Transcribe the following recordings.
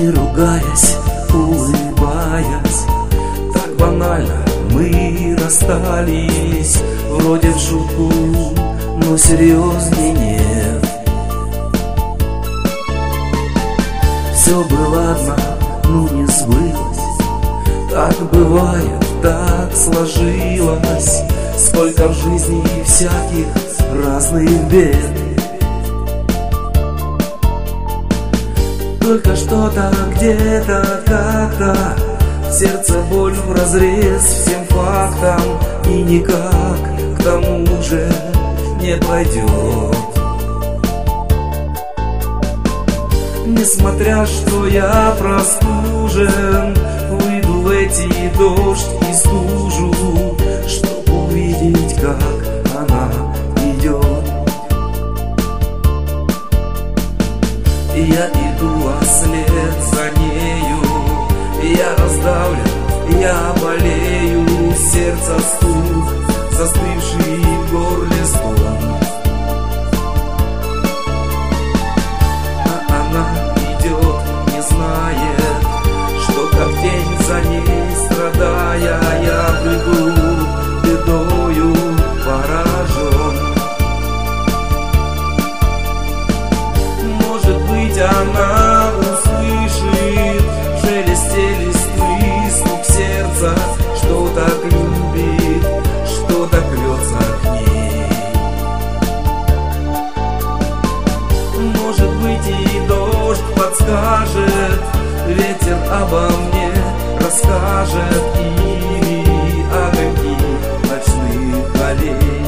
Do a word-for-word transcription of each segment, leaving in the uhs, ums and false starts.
Не ругаясь, улыбаясь, так банально мы расстались. Вроде в шутку, но серьезней нет. Все было ладно, но не сбылось. Так бывает, так сложилось. Сколько в жизни всяких разных бед. Только что-то где-то как-то в сердце боль вразрез всем фактам. И никак к тому же не пройдет. Несмотря что я простужен, выйду в эти дождь и стужу, чтоб увидеть, как она идет. Я иду, а след за нею я раздавлен, я болею. Сердце стук, застывший в горле стон. А она идет, не знает, что как тень за ней страдая, я бреду бедою поражен. Может быть, она услышит в шелесте листвы стук сердца, что так любит, что так рвется к ней. Может быть, и дождь подскажет, ветер обо мне расскажет, или огоньки ночных аллей.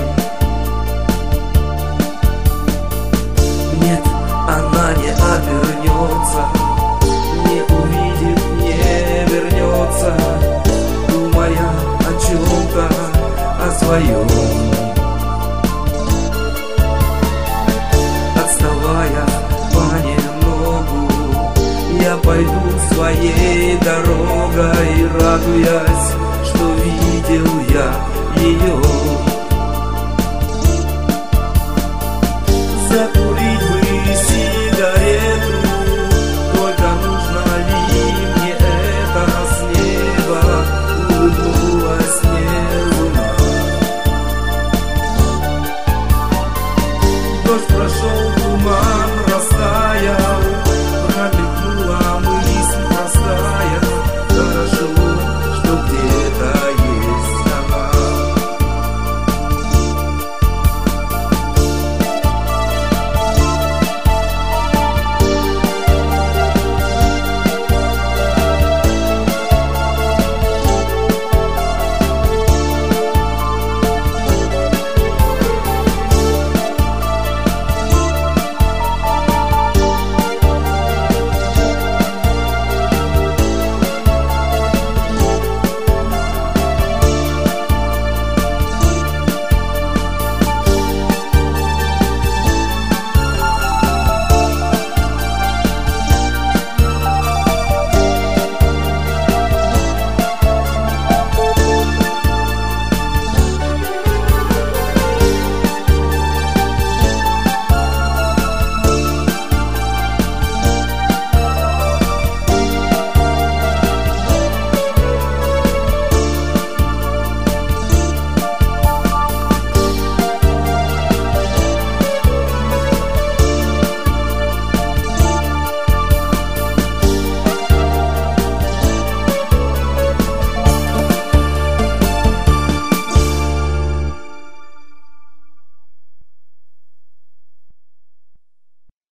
Нет, она не обернется, не увидит, не вернется, думая о чем-то, о своем. Отставая понемногу, я пойду своей дорогой, радуясь, что видел я ее.